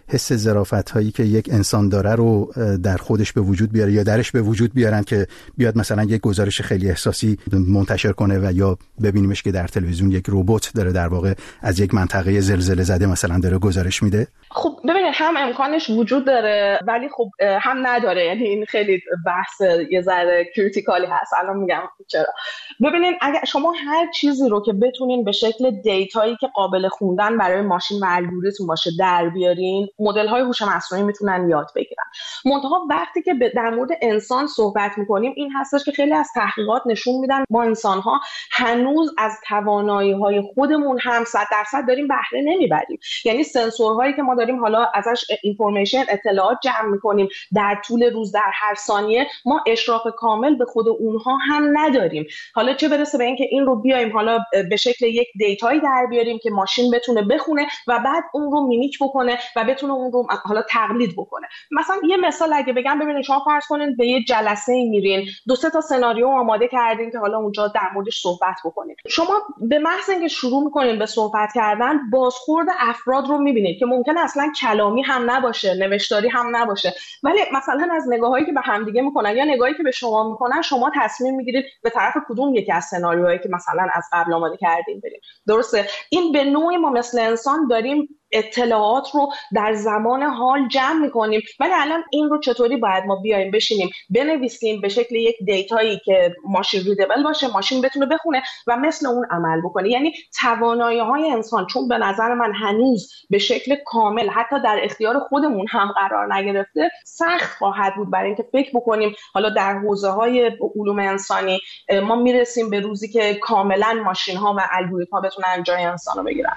حس ظرافت هایی که یک انسان داره رو در خودش به وجود بیاره یا درش به وجود بیارن که بیاد مثلا یک گزارش خیلی احساسی منتشر کنه و یا ببینیمش که در تلویزیون یک ربات داره در واقع از یک منطقه زلزله زده مثلا داره گزارش میده؟ خب ببینید هم امکانش وجود داره ولی خب هم نداره، یعنی این خیلی بحث یه ذره کریتیکالی هست. الان میگم چرا. ببینید اگر شما هر چیزی رو که بتونین به شکل دیتایی که قابل خوندن برای ماشین و الگوریتم باشه در بیارین، مدل های هوش مصنوعی میتونن یاد بگیرن. منتها وقتی که در مورد انسان صحبت میکنیم این هستش که خیلی از تحقیقات نشون میدن ما انسان ها هنوز از توانایی های خودمون هم 100% داریم بهره نمیبریم. یعنی سنسورهایی که ما داریم حالا ازش اینفورمیشن اطلاعات جمع میکنیم در طول روز در هر ثانیه، ما اشراف کامل به خود اونها هم نداریم. حالا چه برسه به اینکه این رو بیایم حالا به شکل یک دیتایی در بیاریم که ماشین بتونه بخونه و بعد اون رو میمیک بکنه و بتونه اون رو حالا تقلید بکنه. مثلا یه مثال اگه بگم، ببینید شما فرض کنید به یه جلسه میرین، 2-3 تا سناریو آماده کردین که حالا اونجا در موردش صحبت بکنید. شما به محض اینکه شروع میکنین به صحبت کردن، بازخورد افراد رو میبینید که ممکنه اصلا کلامی هم نباشه، نوشتاری هم نباشه، ولی مثلا از نگاهایی که به همدیگه میکنن یا نگاهی که به شما میکنن، شما تصمیم میگیرید به طرف کدوم یکی از سناریوهایی که مثلا از قبل آماده کردین برید. درسته؟ این به نوعی ما مثل انسان داریم اطلاعات رو در زمان حال جمع میکنیم، ولی الان این رو چطوری باید ما بیایم بشینیم بنویسیم به شکل یک دیتایی که ماشین ریدبل باشه، ماشین بتونه بخونه و مثل اون عمل بکنه. یعنی توانایی‌های انسان چون به نظر من هنوز به شکل کامل حتی در اختیار خودمون هم قرار نگرفته، سخت خواهد بود برای اینکه فکر بکنیم حالا در حوزه‌های علوم انسانی ما میرسیم به روزی که کاملا ماشین‌ها و الگوریتم‌ها بتونن جای انسان رو بگیرن.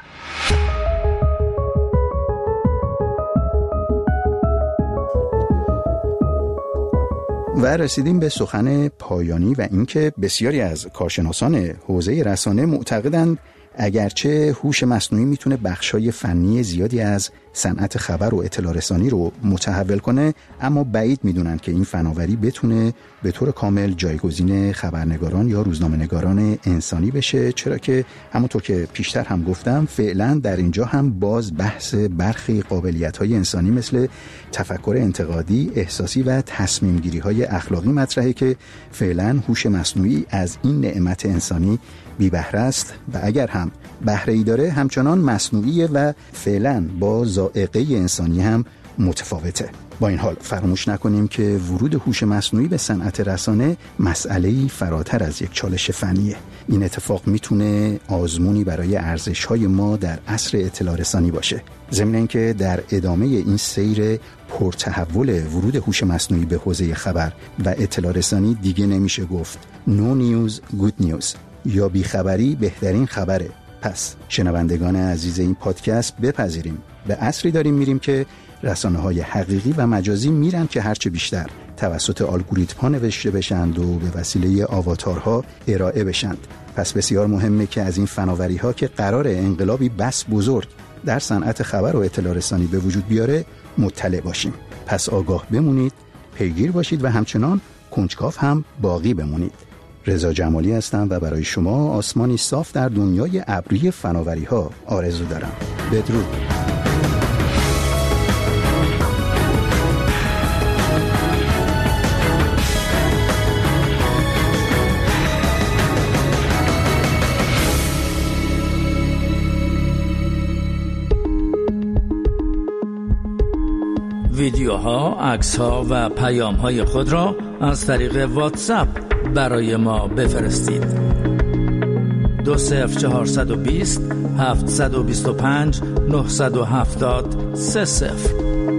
و رسیدیم به سخن پایانی و اینکه بسیاری از کارشناسان حوزه رسانه معتقدند اگرچه هوش مصنوعی میتونه بخشای فنی زیادی از صنعت خبر و اطلاع رسانی رو متحول کنه، اما بعید میدونن که این فناوری بتونه به طور کامل جایگزین خبرنگاران یا روزنامه‌نگاران انسانی بشه، چرا که همونطور که پیشتر هم گفتم فعلا در اینجا هم باز بحث برخی قابلیت‌های انسانی مثل تفکر انتقادی، احساسی و تصمیم‌گیری‌های اخلاقی مطرحه که فعلا هوش مصنوعی از این نعمت انسانی بی بهره است و اگر هم بهره‌ای داره همچنان مصنوعیه و فعلا با ذائقه انسانی هم متفاوته. با این حال فراموش نکنیم که ورود هوش مصنوعی به صنعت رسانه مسئله‌ای فراتر از یک چالش فنیه. این اتفاق میتونه آزمونی برای ارزش‌های ما در عصر اطلاع رسانی باشه. ضمن اینکه در ادامه این سیر پرتحول ورود هوش مصنوعی به حوزه خبر و اطلاع رسانی دیگه نمیشه گفت No news good news یا بیخبری بهترین خبره. پس شنوندگان عزیز این پادکست بپذیریم به عصری داریم میریم که رسانه‌های حقیقی و مجازی میرن که هرچه بیشتر توسط الگوریتم‌ها نوشته بشند و به وسیله آواتارها ارائه بشند. پس بسیار مهمه که از این فناوری‌ها که قرار انقلابی بس بزرگ در صنعت خبر و اطلاع رسانی به وجود بیاره مطلع باشیم. پس آگاه بمونید، پیگیر باشید و همچنان کنجکاو هم باقی بمونید. رضا جمالی هستم و برای شما آسمانی صاف در دنیای ابری فناوری‌ها آرزو دارم. بدرود. ویدیوها، عکس‌ها و پیام‌های خود را از طریق واتساپ برای ما بفرستید. 20420 725 970 30.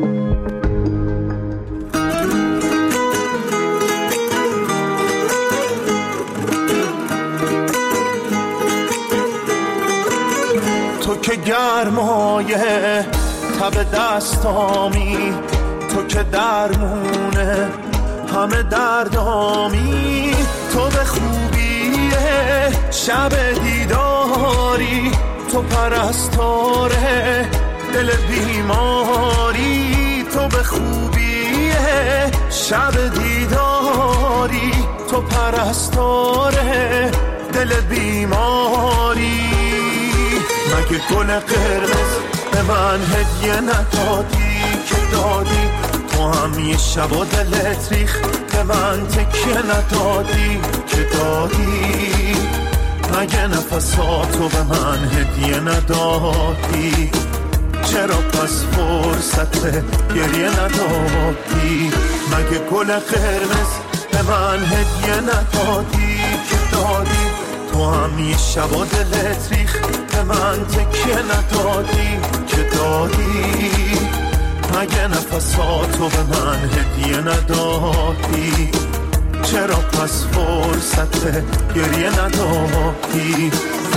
تو که گرمایه تب دستامی، تو که درمونه همه دردامی، تو به خوبی شب دیداری، تو پرستاره دل بیماری، تو به خوبی شب دیداری، تو پرستاره دل بیماری. مگه گل قرمز به من هدیه ندادی؟ دادی، تو هم یه شب و دلت ریخ به من تکیه ندادی که دادی، مگه نفساتو به من هدیه ندادی؟ چرا پس فرصت گریه ندادی؟ مگه گل قرمز به من هدیه ندادی که دادی، تو هم یه شب و دلت ریخ به من تکیه ندادی که دادی، مگه نفساتو به من هدیه ندادی؟ چرا پس فرصت گریه ندادی؟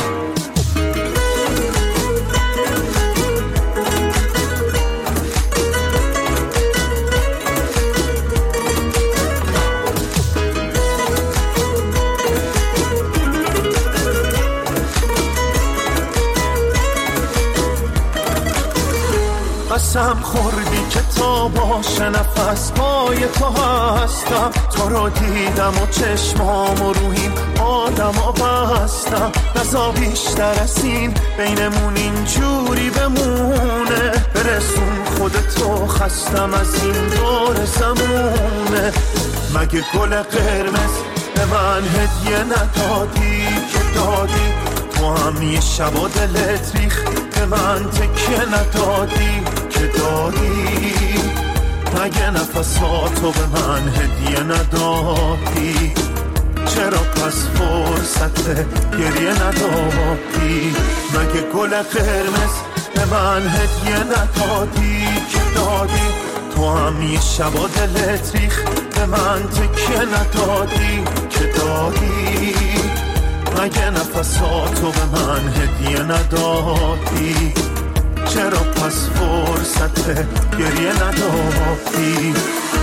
قسم خوردی که تا باشه نفس پای تو هستم، تو رو دیدم و چشمام و روحیم آدم بستم، نزا بیشتر از این بینمون اینجوری بمونه، برسون خودتو خستم از این دور زمونه. مگه گل قرمز به من هدیه ندادی که دادی، تو هم یه شب و دلت ریخ به من تکیه ندادی که دادی، مگه نفساتو به من هدیه ندادی؟ چرا پس فرصت گریه ندادی؟ مگه گل قرمز به من هدیه ندادی که دادی، تو هم یه شب و دلت ریخ به من تکیه ندادی که دادی، مگه نفساتو به من هدیه ندادی؟ چرا پس فرصت گریه ندادی؟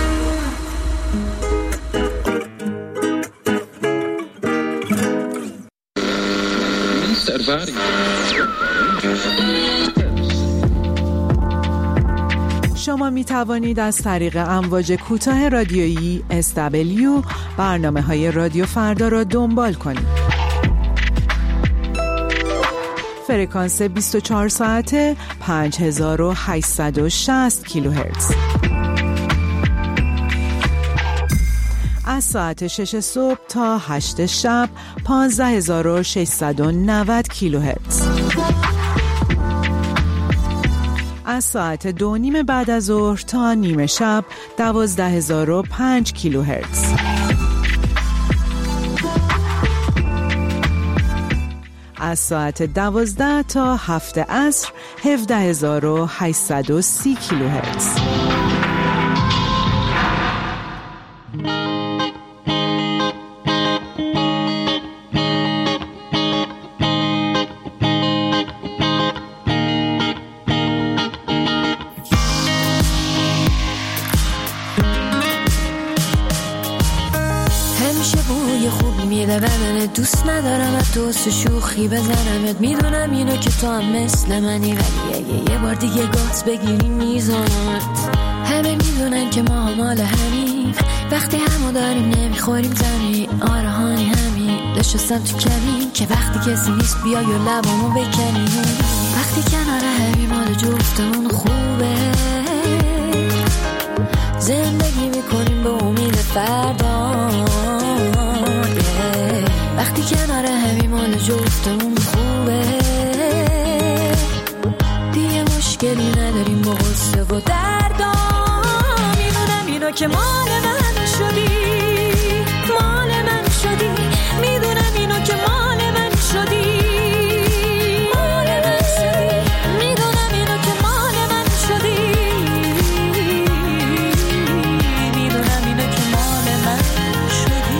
شما می توانید از طریق امواج کوتاه رادیویی SW برنامه‌های رادیو فردا را دنبال کنید. فرکانس 24 ساعته 5860 کیلوهرتز. از ساعت 6 صبح تا 8 شب 15690 کیلوهرتز. از ساعت 2:30 بعد از ظهر تا نیمه شب 12005 کیلوهرتز. از ساعت 12 تا 7 عصر 17830 کیلوهرتز. دوست ندارم از دوست شوخی بزنمت، میدونم اینو که تو هم مثل منی، ولی اگه یه بار دیگه گاز بگیری میزنمت. همه میدونن که ما مال همین، وقتی همو داریم نمیخوریم زمین. آره هانی همین نشستم تو کمین که وقتی کسی نیست بیای و لبامو بکنی. وقتی کنار همین مال جفتمون خوبه، زندگی میکنیم به امید فردا. وقتی کنار همین مال جفتمون خوبه، دیگه مشکلی نداریم با غصه و دردا. میدونم اینو که مال من شدی، مال من شدی. میدونم اینو که مال من شدی، مال من شدی. میدونم اینو که مال من شدی، میدونم اینو که مال من شدی.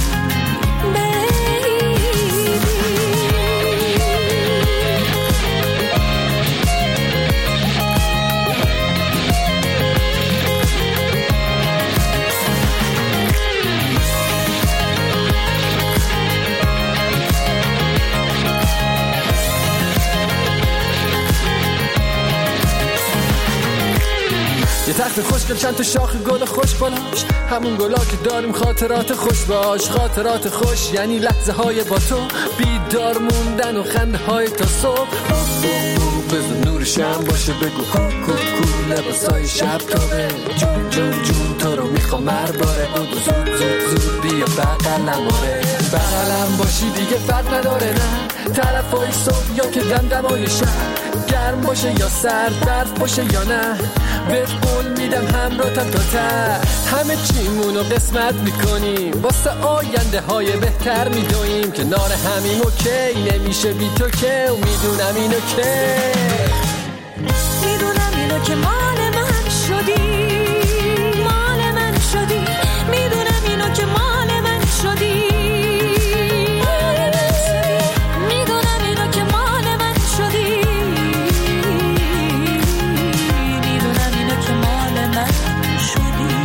یه تخت خوشگل چند تا شاخ گل خوش بالاش، همون گلا که داریم خاطرات خوش باش. خاطرات خوش یعنی لحظه های با تو، بیدار موندن و خنده های تا صبح. بذار نور شم باشه بگو کو کو کو، لباسای شب تابه جون جون جون تو رو میخوام مرباره بود و زود زود زود بیا بغلم آره بغلم باشی دیگه فرق نداره نه طرفای صبح یا که دمدمای شب گرم باشه یا سرد برف باشه یا نه بهت قول میدم همراهتم تا ته همه چیمونو قسمت میکنیم واسه آینده های بهتر میدویم کنار همین اوکی نمیشه بی تو که و میدونم اینو که میدونم اینو که مال من شدی مال من شدی میدونم اینو که مال من شدی میدونم اینو که مال من شدی میدونم اینو که مال من شدی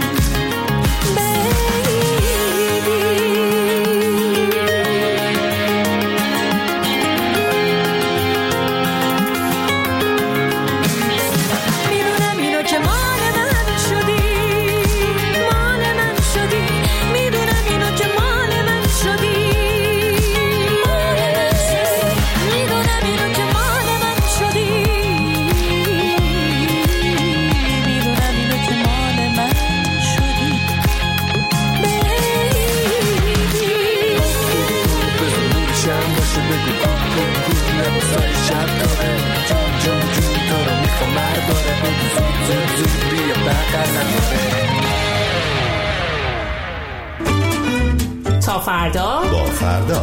تا فردا با فردا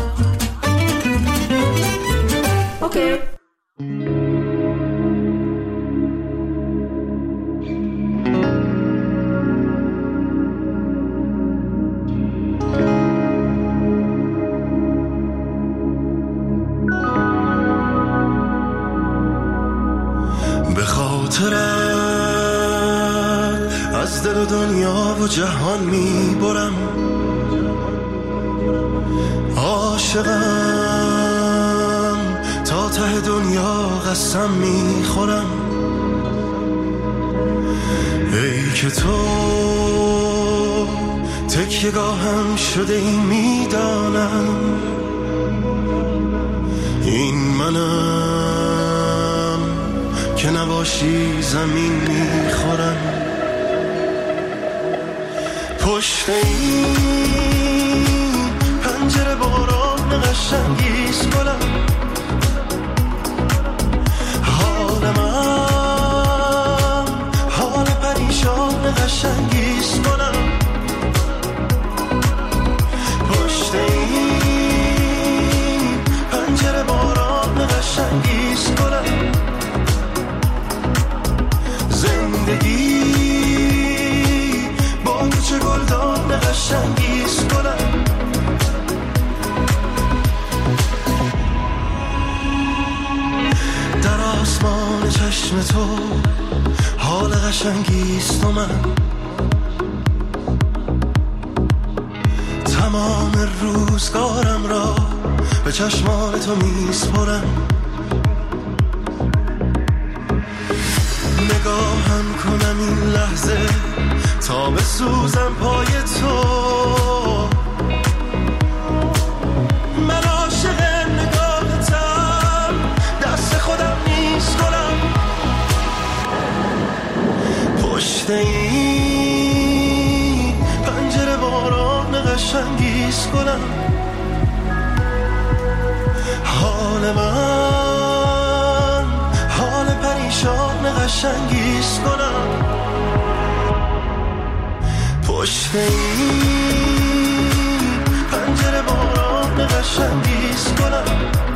اوکی. به خاطرت از دل و دنیا و جهان میبرم عاشقم تا ته دنیا قسم میخورم ای که تو تکیه‌گاهم شده ای میدانم این منم که نباشی زمین میخورم پشت این پنجره باران قشنگیست گلم حال من حال پریشان قشنگیست گلم پشت این پنجره باران قشنگیست گلم زندگی با تو چه گلدان قشنگیست گلم در آسمان چشم تو حال قشنگیست و من تمام روزگارم را به چشمان تو میسپرم نگاهم کنم این لحظه تا بسوزم پای تو من عاشق نگاهتم دست خودم نیست گلم پشت این پنجره باران قشنگیست گلم حال من حال پریشان قشنگیست گلم پشت این پنجره باران قشنگیست گلم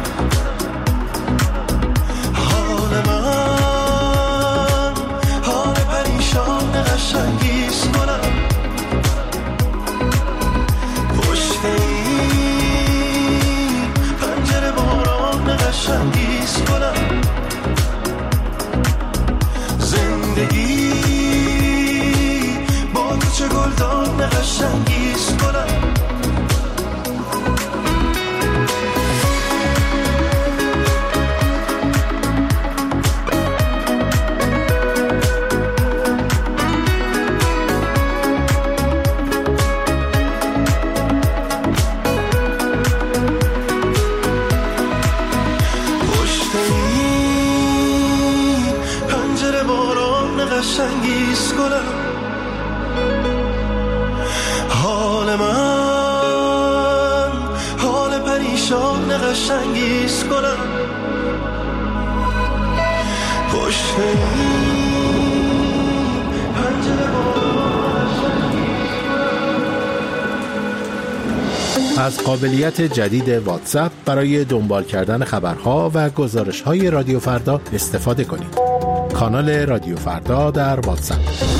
حال من حال پریشان قشنگیست گلم پشت این پنجره باران قشنگیست گلم زندگی با تو چه گلدان قشنگیست گلم پشت این پنجره باران نشان قشنگیست گلم پشت از قابلیت جدید واتساپ برای دنبال کردن خبرها و گزارش‌های رادیو فردا استفاده کنید. کانال رادیو فردا در واتساپ.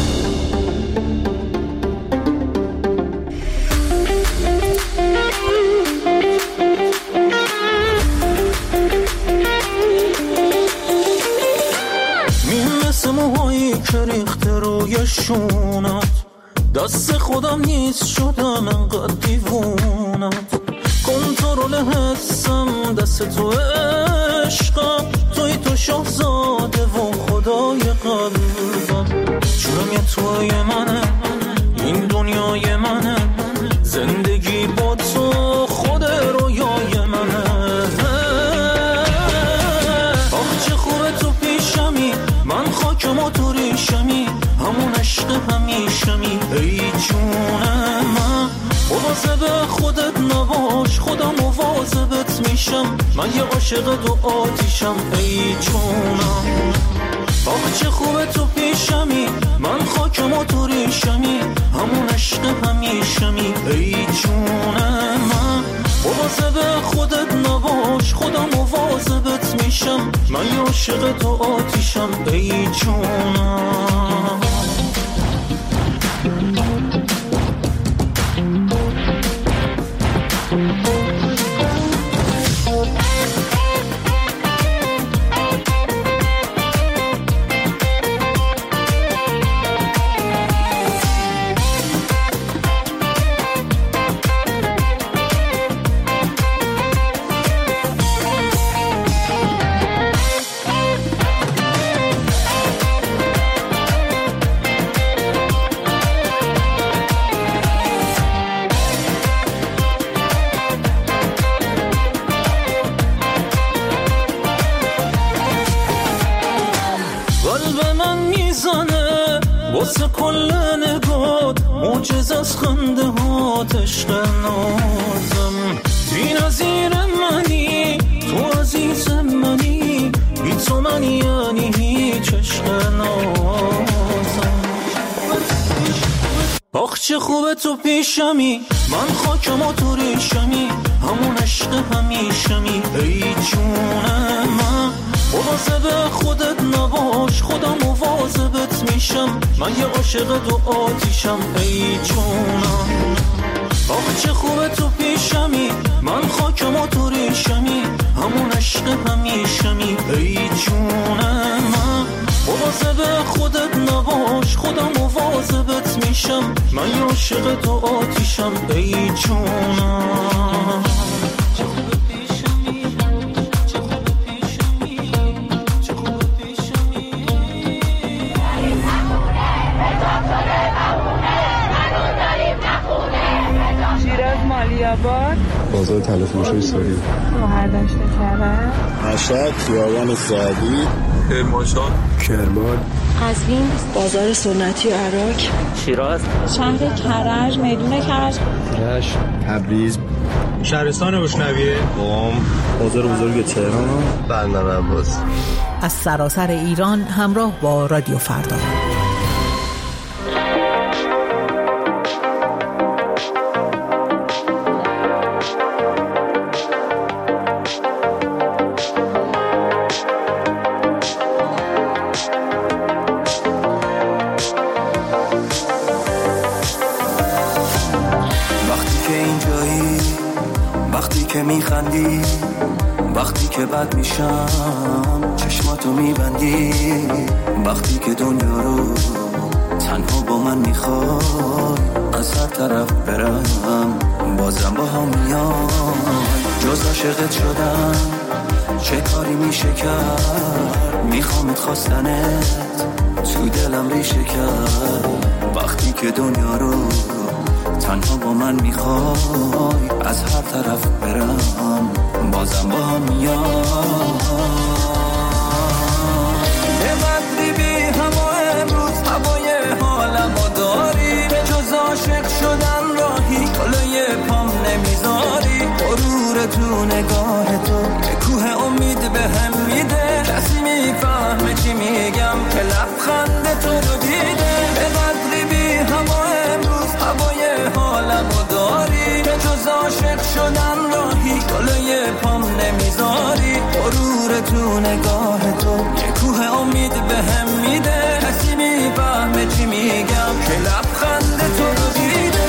مثل موهایی که ریخته روی شونت دست خودم نیست شدم انقدر دیوونت کنترل حسم دست تو عشقم توی تو شاهزاده و خدای قلبم جونم یه توی منه این دنیای منه زندگی با تو خود رویای منه آخ چه خوبه تو پیشمی من خاکم و تو ریشمی همون عشق همیشمی ای جونم من مواظب خودت نباش خودم مواظبت میشم من یه عاشق دو آتیشم ای جونم آخ چه خوبه تو پیشمی من خاکم و تو ریشمی همون عشق همیشمی ای جونم من مواظب خودت نباش خودم مواظبت میشم من یه عاشق دو آتیشم ای جونم واسه کل نگات معجزه از خنده هات عشق نازم بی نظیر منی تو عزیز منی بی تو من یعنی هیچ عشق نازم آخ چه خوبه تو پیشمی من خاکم و تو ریشمی همون عشق همیشمی ای جونم من مواظب خودت نباش خودم مواظبت میشم من یه عاشق دو آتیشم ای جونم آخ چه خوبه تو پیشمی من خاکم و تو ریشمی همون عشق همیشمی ای جونم من مواظب خودت نباش خودم مواظبت میشم من یه عاشق دو آتیشم ای جونم بازار تلفروشی ساری شوهر داشته کرد مشهد خیابان سعدی کرمانشاه کرمان قزوین بازار سنتی عراق شیراز شهر کرج میدون کرج رشت تبریز شهرستان بشنویه قم بازار بزرگ تهران بندر عباس از سراسر ایران همراه با رادیو فردا. میخندی وقتی که بد میشم چشماتو میبندی وقتی که دنیا رو تنها با من میخوای از هر طرف برم بازم با هم میای جز عاشقت شدم چه کاری میشه کرد میخوامت خواستنت تو دلم ریشه کرد وقتی که دنیا رو تنها با من میخوای از هر طرف برم بازم با هم میای یه بدری بی هوا امروز هوای حالمو داری به جز عاشق شدن راهی جلوی پام نمیذاری غرور غرور تو نگاه تو یه کوه امید به هم میده کسی میفهمه چی میگم که لبخند تو رو دیده به قدری بی هوا امروز هوای حالمو داری که جز عاشق شدن راهی جلوی پام نمیذاری غرور تو نگاه تو یه کوه امید به هم میده کسی میفهمه چی میگم که لبخند تو رو دیده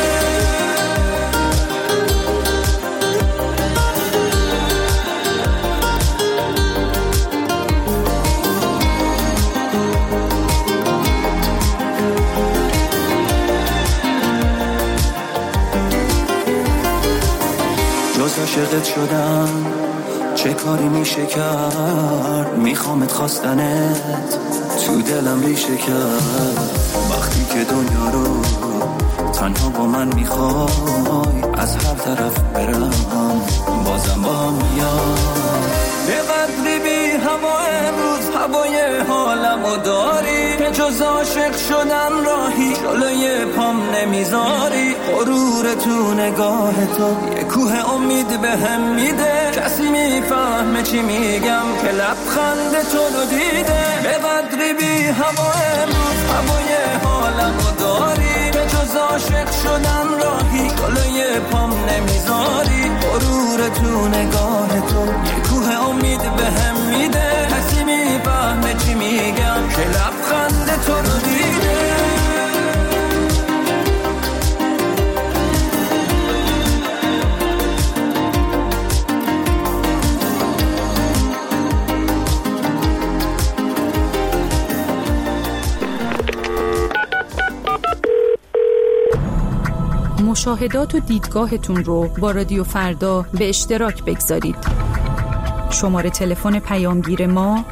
جز عاشقت شدم چه کاری میشه کرد میخوامت خواستنت تو دلم ریشه کرد وقتی که دنیا رو تنها با من میخوای از هر طرف برم بازم با هم میاد به قدری بی هوا امروز هوای حالمو داری که جز عاشق شدن راهی جلوی پام نمیذاری غرور تو نگاه تو یه کوه امید به هم میده کسی میفهمه چی میگم که لبخند تو رو دیده به قدری بی هوا امروز هوای حالمو داری که جز عاشق شدن راهی جلوی پام نمیذاری غرور تو نگاه تو یه کوه امید به هم میده کسی میفهمه چی میگم که لبخند تو رو دیده مشاهدات و دیدگاهتون رو با رادیو فردا به اشتراک بگذارید. شماره تلفن پیامگیر ما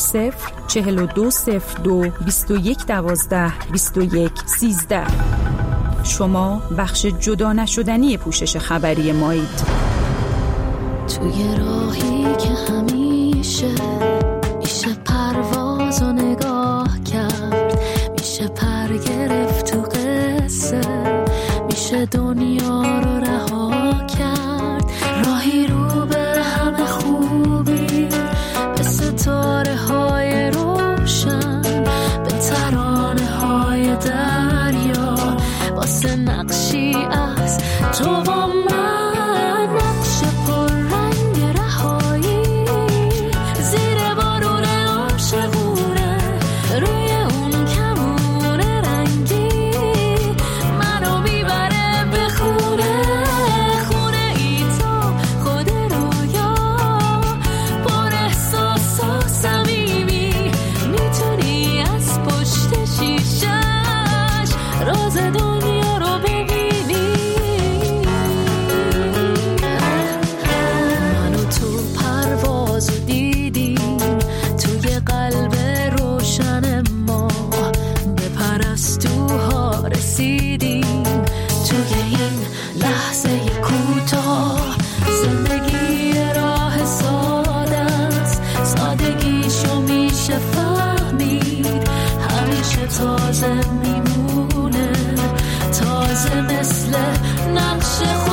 004202 2112 2113. شما بخش جدا نشدنی پوشش خبری مایید. توی راهی که همیشه میشه پرواز و نگاه کرد میشه پر گرفت تو قصه میشه دنیا رو رها کرد راهی رو به همه خوبی به ستاره های روشن به ترانه های دریا واسه نقشی از تو و من نقش پر رنگ رهایی زیر بارون عاشقونه روی اون کمون رنگی منو میبره به خونه ای تو خود رویا پر احساس و صمیمی میتونی از پشت شیشش راز دنیا رو ببینی منو تو پرواز دیدیم توی قلب روشن ما به پرستوها رسیدیم توی این لحظه کوتاه زندگی راه ساده است سادگیشو میشه فهمید همیشه تازه میمونه تازه مثل نقش